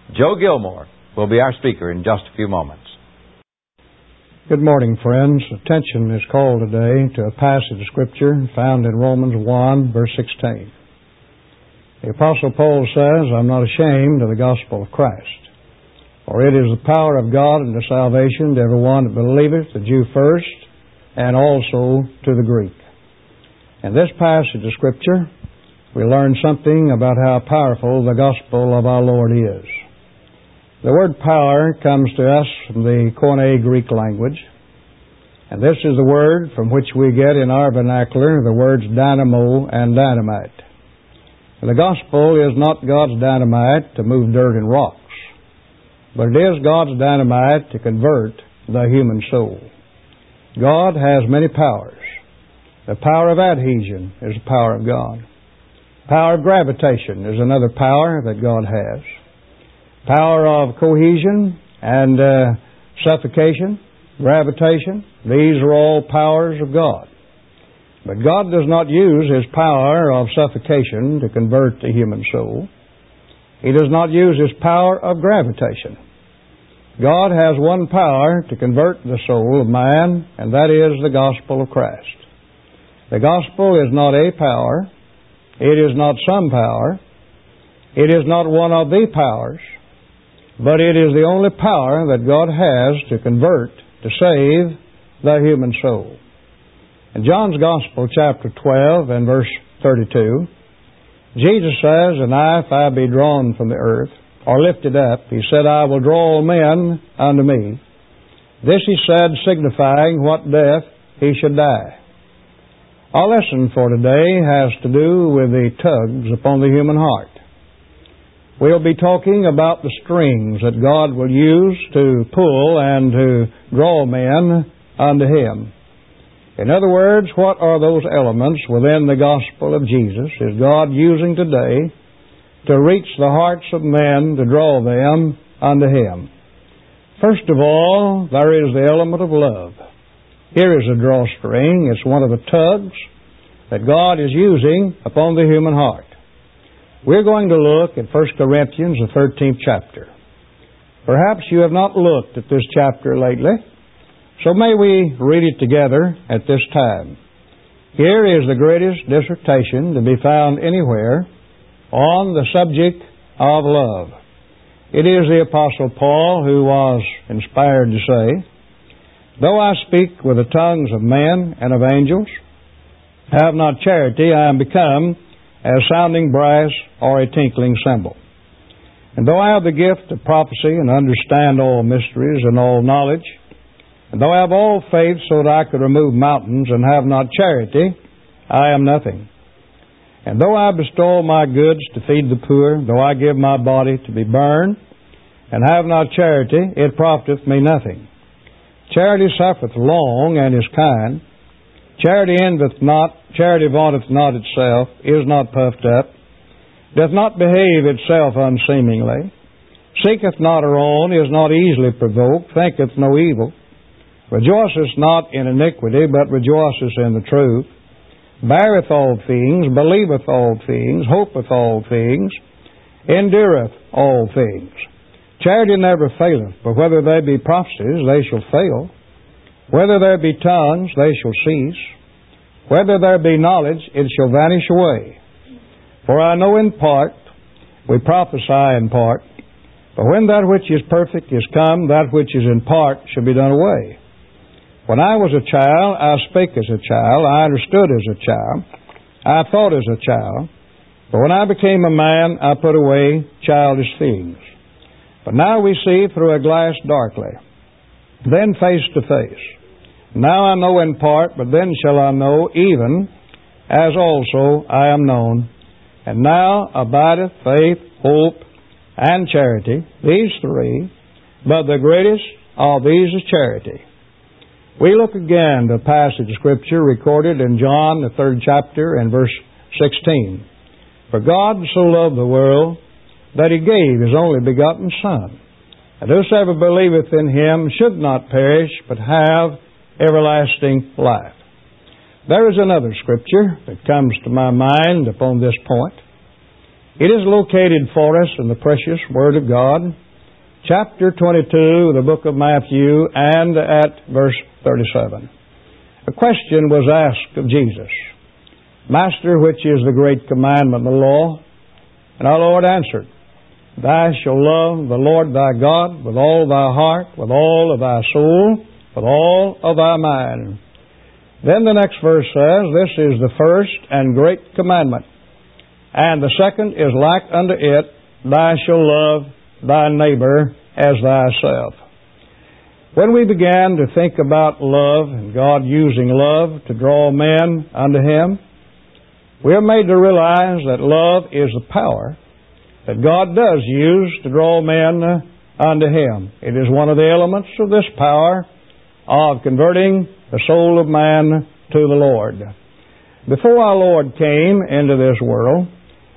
Joe Gilmore will be our speaker in just a few moments. Good morning, friends. Attention is called today to a passage of Scripture found in Romans 1, verse 16. The Apostle Paul says, "I'm not ashamed of the gospel of Christ, for it is the power of God unto salvation to every one that believeth, the Jew first, and also to the Greek." In this passage of Scripture, we learn something about how powerful the gospel of our Lord is. The word power comes to us from the Koine Greek language, and this is the word from which we get in our vernacular the words dynamo and dynamite. The gospel is not God's dynamite to move dirt and rocks, but it is God's dynamite to convert the human soul. God has many powers. The power of adhesion is the power of God. Power of gravitation is another power that God has. Power of cohesion and suffocation, gravitation, these are all powers of God. But God does not use His power of suffocation to convert the human soul. He does not use His power of gravitation. God has one power to convert the soul of man, and that is the gospel of Christ. The gospel is not a power. It is not some power. It is not one of the powers. But it is the only power that God has to convert, to save the human soul. In John's Gospel, chapter 12 and verse 32, Jesus says, "And if I be drawn from the earth, or lifted up, He said, I will draw all men unto me. This He said, signifying what death He should die." Our lesson for today has to do with the tugs upon the human heart. We'll be talking about the strings that God will use to pull and to draw men unto Him. In other words, what are those elements within the gospel of Jesus is God using today to reach the hearts of men to draw them unto Him? First of all, there is the element of love. Here is a drawstring. It's one of the tugs that God is using upon the human heart. We're going to look at 1 Corinthians, the 13th chapter. Perhaps you have not looked at this chapter lately, so may we read it together at this time. Here is the greatest dissertation to be found anywhere on the subject of love. It is the Apostle Paul who was inspired to say, "Though I speak with the tongues of men and of angels, have not charity, I am become as sounding brass or a tinkling cymbal. And though I have the gift of prophecy and understand all mysteries and all knowledge, and though I have all faith so that I could remove mountains and have not charity, I am nothing. And though I bestow my goods to feed the poor, though I give my body to be burned, and have not charity, it profiteth me nothing. Charity suffereth long and is kind. Charity envieth not, charity vaunteth not itself, is not puffed up, doth not behave itself unseemingly, seeketh not her own, is not easily provoked, thinketh no evil, rejoiceth not in iniquity, but rejoiceth in the truth, beareth all things, believeth all things, hopeth all things, endureth all things. Charity never faileth, but whether there be prophecies, they shall fail. Whether there be tongues, they shall cease. Whether there be knowledge, it shall vanish away. For I know in part, we prophesy in part, but when that which is perfect is come, that which is in part shall be done away. When I was a child, I spake as a child, I understood as a child, I thought as a child, but when I became a man, I put away childish things. But now we see through a glass darkly, then face to face. Now I know in part, but then shall I know, even as also I am known. And now abideth faith, hope, and charity, these three, but the greatest of these is charity. We look again to a passage of Scripture recorded in John, the 3rd chapter, and verse 16. For God so loved the world that He gave His only begotten Son, and whosoever believeth in Him should not perish, but have everlasting life. There is another Scripture that comes to my mind upon this point. It is located for us in the precious Word of God, chapter 22 of the book of Matthew, and at verse 37. A question was asked of Jesus, Master, which is the great commandment of the law? And our Lord answered, Thou shalt love the Lord thy God with all thy heart, with all of thy soul, with all of thy mind. Then the next verse says, This is the first and great commandment. And the second is like unto it, Thou shalt love thy neighbor as thyself. When we began to think about love and God using love to draw men unto Him, we are made to realize that love is the power that God does use to draw men unto Him. It is one of the elements of this power of converting the soul of man to the Lord. Before our Lord came into this world,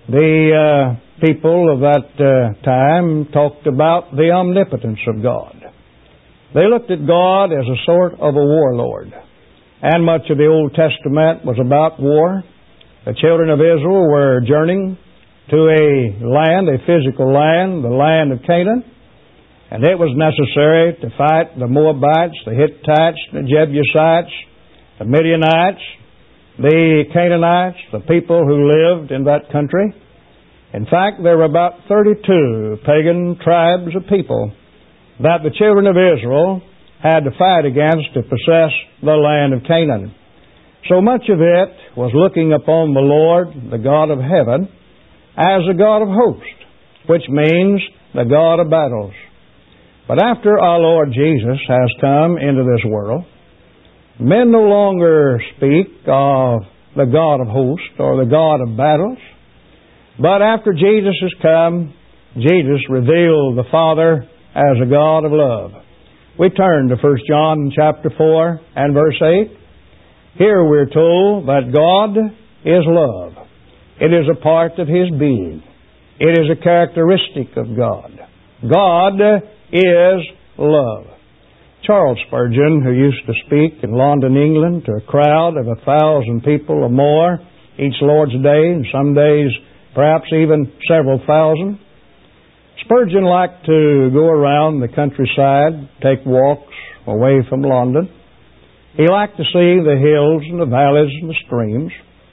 the people of that time talked about the omnipotence of God. They looked at God as a sort of a warlord. And much of the Old Testament was about war. The children of Israel were journeying to a land, a physical land, the land of Canaan. And it was necessary to fight the Moabites, the Hittites, the Jebusites, the Midianites, the Canaanites, the people who lived in that country. In fact, there were about 32 pagan tribes of people that the children of Israel had to fight against to possess the land of Canaan. So much of it was looking upon the Lord, the God of heaven, as the God of hosts, which means the God of battles. But after our Lord Jesus has come into this world, men no longer speak of the God of hosts or the God of battles. But after Jesus has come, Jesus revealed the Father as a God of love. We turn to 1 John chapter 4 and verse 8. Here we're told that God is love. It is a part of His being. It is a characteristic of God. God is love. Charles Spurgeon, who used to speak in London, England, to a crowd of 1,000 people or more each Lord's Day, and some days perhaps even several thousand, Spurgeon liked to go around the countryside, take walks away from London. He liked to see the hills and the valleys and the streams.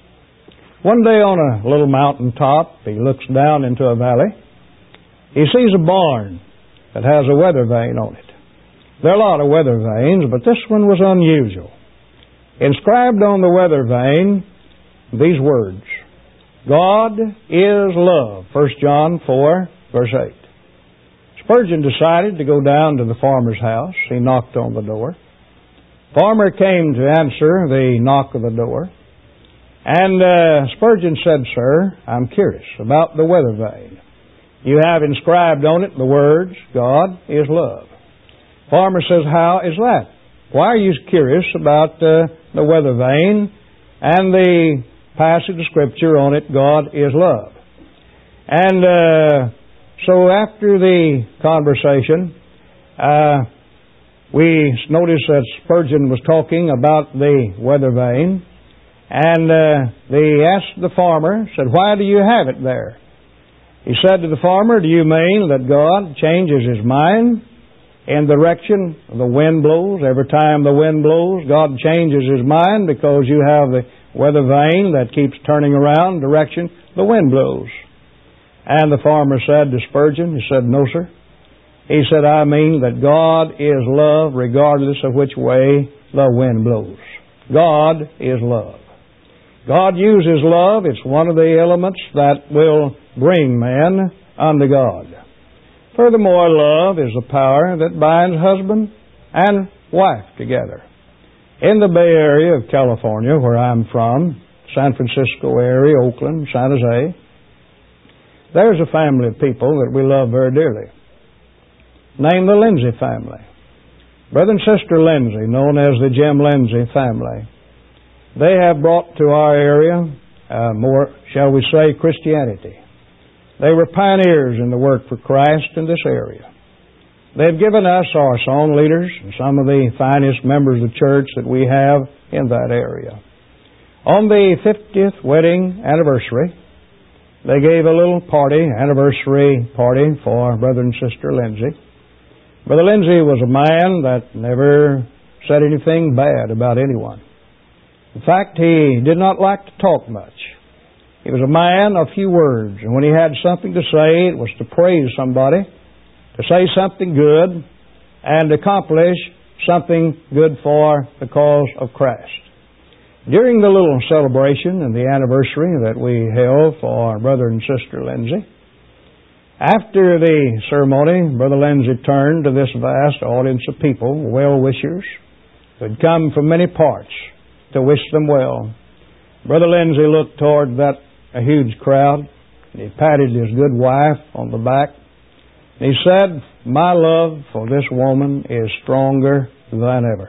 One day on a little mountain top, he looks down into a valley. He sees a barn that has a weather vane on it. There are a lot of weather vanes, but this one was unusual. Inscribed on the weather vane, these words, God is love, 1 John 4, verse 8. Spurgeon decided to go down to the farmer's house. He knocked on the door. Farmer came to answer the knock of the door. And Spurgeon said, Sir, I'm curious about the weather vane. You have inscribed on it the words, God is love. Farmer says, how is that? Why are you curious about the weather vane and the passage of Scripture on it, God is love? And so after the conversation, we noticed that Spurgeon was talking about the weather vane. And they asked the farmer, said, why do you have it there? He said to the farmer, do you mean that God changes His mind in the direction the wind blows? Every time the wind blows, God changes His mind because you have the weather vane that keeps turning around direction the wind blows. And the farmer said to Spurgeon, he said, no, sir. He said, I mean that God is love regardless of which way the wind blows. God is love. God uses love. It's one of the elements that will bring man unto God. Furthermore, love is the power that binds husband and wife together. In the Bay Area of California, where I'm from, San Francisco area, Oakland, San Jose, there's a family of people that we love very dearly, named the Lindsay family. Brother and Sister Lindsay, known as the Jim Lindsay family. They have brought to our area more, shall we say, Christianity. They were pioneers in the work for Christ in this area. They've given us our song leaders and some of the finest members of the church that we have in that area. On the 50th wedding anniversary, they gave a little party, anniversary party for Brother and Sister Lindsay. Brother Lindsay was a man that never said anything bad about anyone. In fact, he did not like to talk much. He was a man of few words, and when he had something to say, it was to praise somebody, to say something good, and accomplish something good for the cause of Christ. During the little celebration and the anniversary that we held for our Brother and Sister Lindsay, after the ceremony, Brother Lindsay turned to this vast audience of people, well-wishers, who had come from many parts to wish them well. Brother Lindsay looked toward that a huge crowd, and he patted his good wife on the back, and he said, "My love for this woman is stronger than ever."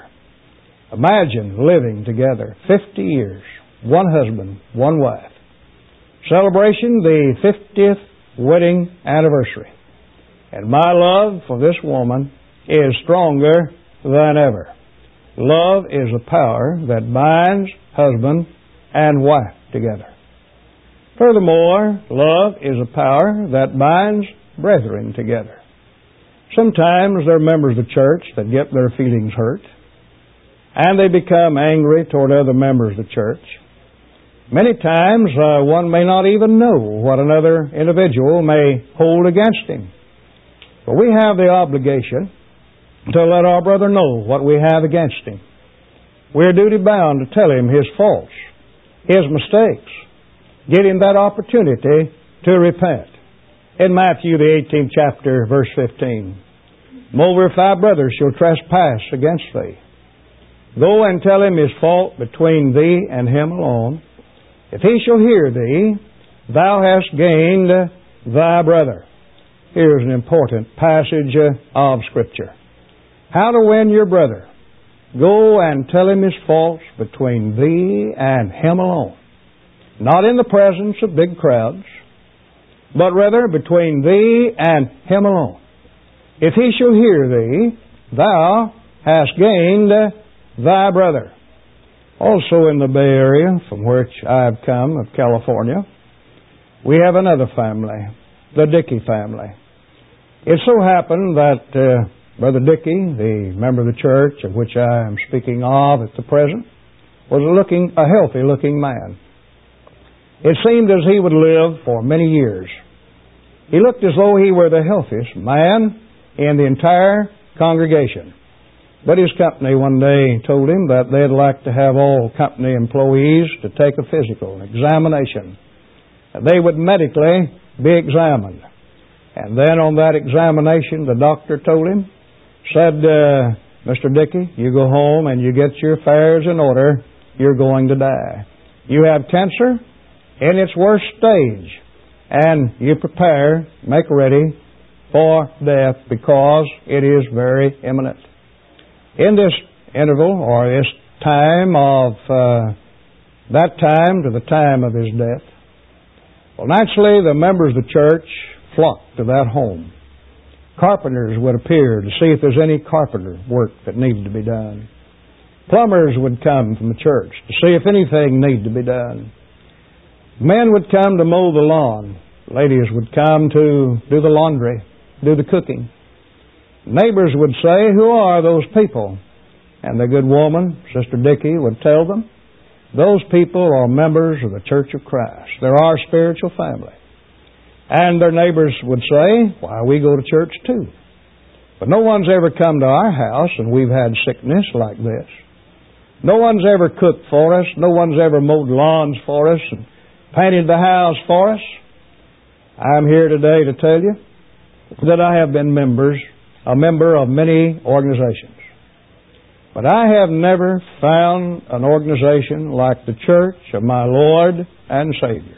Imagine living together 50 years, one husband, one wife. Celebration the 50th wedding anniversary. And my love for this woman is stronger than ever. Love is a power that binds husband and wife together. Furthermore, love is a power that binds brethren together. Sometimes there are members of the church that get their feelings hurt, and they become angry toward other members of the church. Many times one may not even know what another individual may hold against him. But we have the obligation to let our brother know what we have against him. We're duty-bound to tell him his faults, his mistakes, give him that opportunity to repent. In Matthew, the 18th chapter, verse 15, "Moreover, if thy brother shall trespass against thee, go and tell him his fault between thee and him alone. If he shall hear thee, thou hast gained thy brother." Here's an important passage of Scripture. How to win your brother. Go and tell him his faults between thee and him alone. Not in the presence of big crowds, but rather between thee and him alone. If he shall hear thee, thou hast gained thy brother. Also in the Bay Area, from which I have come, of California, we have another family, the Dickey family. It so happened that Brother Dickey, the member of the church of which I am speaking of at the present, was a healthy-looking man. It seemed as he would live for many years. He looked as though he were the healthiest man in the entire congregation. But his company one day told him that they'd like to have all company employees to take a physical examination. They would medically be examined. And then on that examination, the doctor told him, said, "Mr. Dickey, you go home and you get your affairs in order. You're going to die. You have cancer in its worst stage, and you prepare, make ready for death because it is very imminent." In this interval, or this time of that time to the time of his death, well, naturally, the members of the church flocked to that home. Carpenters would appear to see if there's any carpenter work that needed to be done. Plumbers would come from the church to see if anything needed to be done. Men would come to mow the lawn. Ladies would come to do the laundry, do the cooking. Neighbors would say, "Who are those people?" And the good woman, Sister Dickey, would tell them, "Those people are members of the Church of Christ. They're our spiritual family." And their neighbors would say, "Why, we go to church too. But no one's ever come to our house and we've had sickness like this. No one's ever cooked for us. No one's ever mowed lawns for us and painted the house for us." I'm here today to tell you that I have been a member of many organizations. But I have never found an organization like the Church of my Lord and Savior.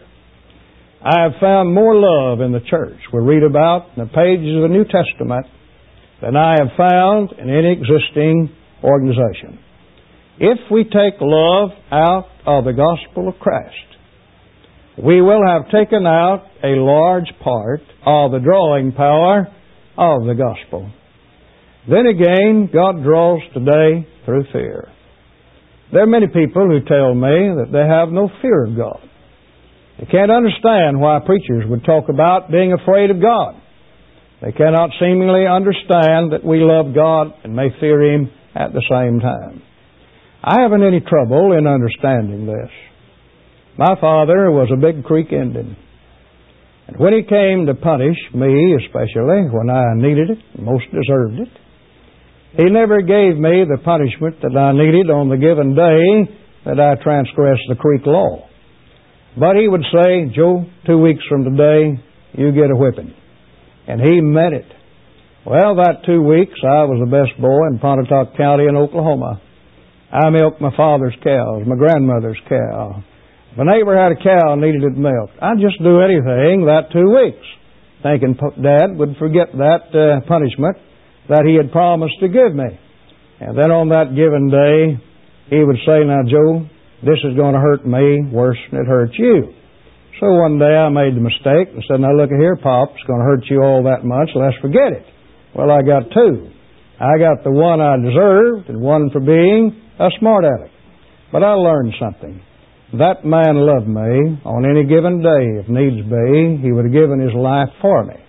I have found more love in the church we read about in the pages of the New Testament than I have found in any existing organization. If we take love out of the gospel of Christ, we will have taken out a large part of the drawing power of the gospel. Then again, God draws today through fear. There are many people who tell me that they have no fear of God. They can't understand why preachers would talk about being afraid of God. They cannot seemingly understand that we love God and may fear Him at the same time. I haven't any trouble in understanding this. My father was a Big Creek Indian. And when he came to punish me, especially when I needed it, most deserved it, he never gave me the punishment that I needed on the given day that I transgressed the Creek law. But he would say, Joe, 2 weeks from today, you get a whipping. And he meant it. Well, that 2 weeks, I was the best boy in Pontotoc County in Oklahoma. I milked my father's cows, my grandmother's cow. If a neighbor had a cow and needed it milked, I'd just do anything that 2 weeks, thinking Dad would forget that punishment that he had promised to give me. And then on that given day, he would say, now, Joe, this is going to hurt me worse than it hurts you. So one day I made the mistake and said, now look at here, Pop, it's going to hurt you all that much, let's forget it. Well, I got two. I got the one I deserved and one for being a smart aleck. But I learned something. That man loved me on any given day. If needs be, he would have given his life for me.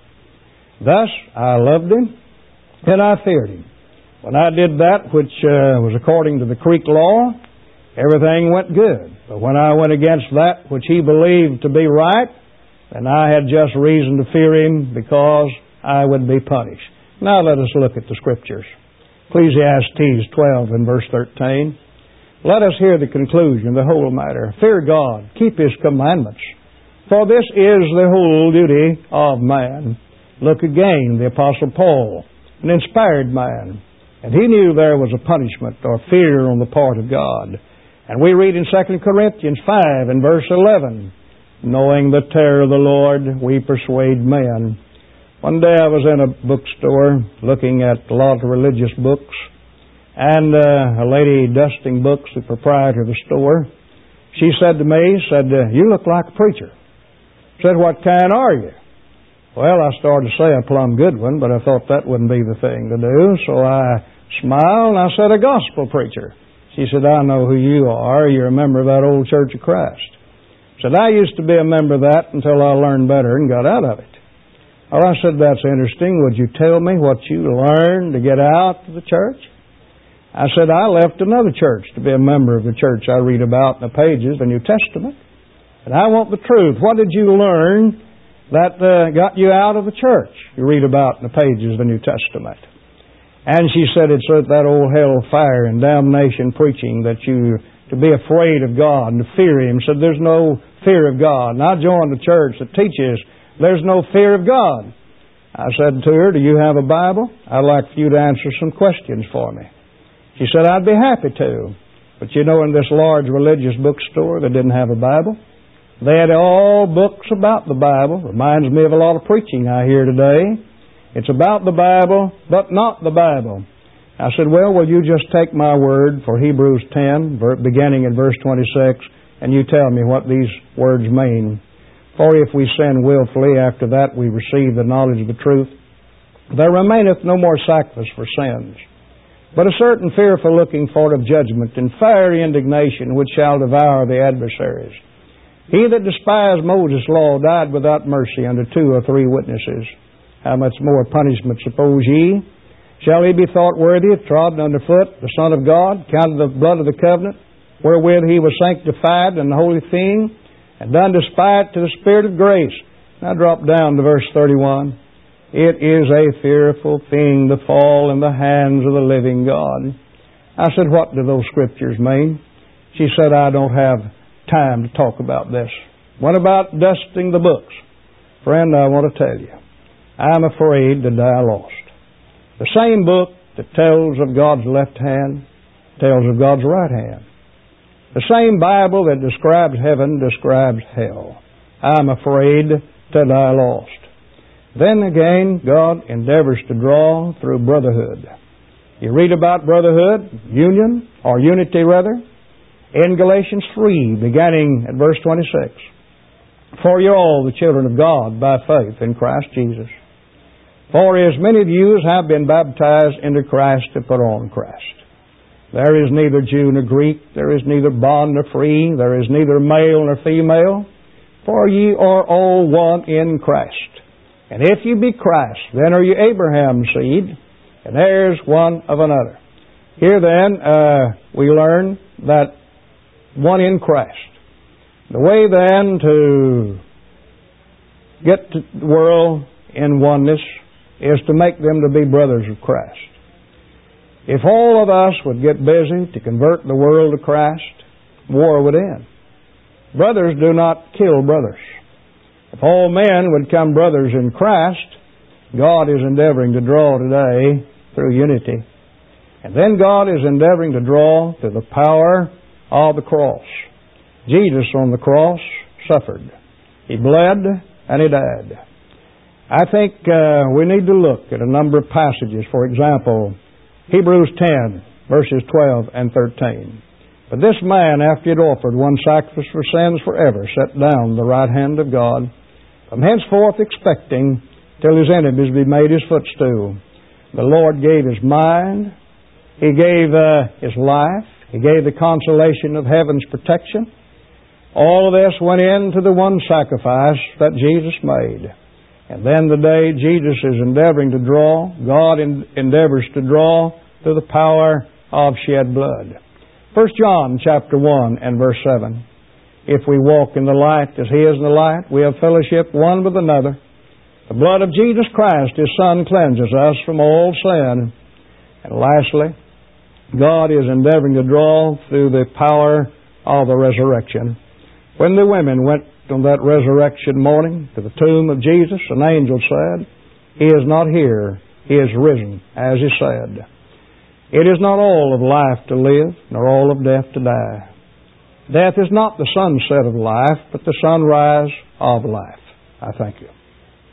Thus, I loved him and I feared him. When I did that which was according to the Creek law, everything went good. But when I went against that which he believed to be right, then I had just reason to fear him because I would be punished. Now let us look at the Scriptures. Ecclesiastes 12 and verse 13. Let us hear the conclusion, the whole matter. Fear God, keep His commandments, for this is the whole duty of man. Look again, the Apostle Paul, an inspired man, and he knew there was a punishment or fear on the part of God. And we read in 2 Corinthians 5 and verse 11, knowing the terror of the Lord, we persuade men. One day I was in a bookstore looking at a lot of religious books, and a lady dusting books, the proprietor of the store, she said to me, you look like a preacher. I said, what kind are you? Well, I started to say a plumb good one, but I thought that wouldn't be the thing to do, so I smiled and I said, a gospel preacher. She said, I know who you are. You're a member of that old Church of Christ. I said, I used to be a member of that until I learned better and got out of it. Well, I said, that's interesting. Would you tell me what you learned to get out of the church? I said, I left another church to be a member of the church I read about in the pages of the New Testament. And I want the truth. What did you learn that got you out of the church you read about in the pages of the New Testament? And she said, it's that old hell fire and damnation preaching that you to be afraid of God and to fear Him. Said there's no fear of God. And I joined a church that teaches there's no fear of God. I said to her, do you have a Bible? I'd like for you to answer some questions for me. She said, I'd be happy to. But you know, in this large religious bookstore, they didn't have a Bible. They had all books about the Bible. Reminds me of a lot of preaching I hear today. It's about the Bible, but not the Bible. I said, well, will you just take my word for Hebrews 10, beginning in verse 26, and you tell me what these words mean. For if we sin willfully, after that we receive the knowledge of the truth, there remaineth no more sacrifice for sins, but a certain fearful looking for of judgment and fiery indignation which shall devour the adversaries. He that despised Moses' law died without mercy under 2 or 3 witnesses. How much more punishment suppose ye? Shall he be thought worthy of trodden under foot, the Son of God, counted the blood of the covenant, wherewith he was sanctified in the holy thing, and done despite to the Spirit of grace? Now drop down to verse 31. It is a fearful thing to fall in the hands of the living God. I said, what do those scriptures mean? She said, I don't have time to talk about this. What about dusting the books? Friend, I want to tell you, I'm afraid to die lost. The same book that tells of God's left hand tells of God's right hand. The same Bible that describes heaven describes hell. I'm afraid to die lost. Then again, God endeavors to draw through brotherhood. You read about brotherhood, union, or unity rather, in Galatians 3, beginning at verse 26. For you're all the children of God by faith in Christ Jesus. For as many of you as have been baptized into Christ to put on Christ. There is neither Jew nor Greek, there is neither bond nor free, there is neither male nor female, For ye are all one in Christ. And if you be Christ, then are you Abraham's seed, and heirs one of another. Here then, we learn that one in Christ. The way then to get the world in oneness is to make them to be brothers of Christ. If all of us would get busy to convert the world to Christ, war would end. Brothers do not kill brothers. If all men would come brothers in Christ, God is endeavoring to draw today through unity. And then God is endeavoring to draw through the power of the cross. Jesus on the cross suffered. He bled and He died. I think we need to look at a number of passages. For example, Hebrews 10, verses 12 and 13. But this man, after he had offered one sacrifice for sins forever, sat down at the right hand of God, from henceforth expecting till His enemies be made His footstool. The Lord gave His mind, He gave His life, He gave the consolation of heaven's protection. All of this went into the one sacrifice that Jesus made. And then the day Jesus is endeavoring to draw, God endeavors to draw through the power of shed blood. 1 John chapter 1 and verse 7. If we walk in the light as He is in the light, we have fellowship one with another. The blood of Jesus Christ, His Son, cleanses us from all sin. And lastly, God is endeavoring to draw through the power of the resurrection. When the women went on that resurrection morning to the tomb of Jesus, an angel said, He is not here, He is risen, as He said. It is not all of life to live, nor all of death to die. Death is not the sunset of life, but the sunrise of life. I thank you.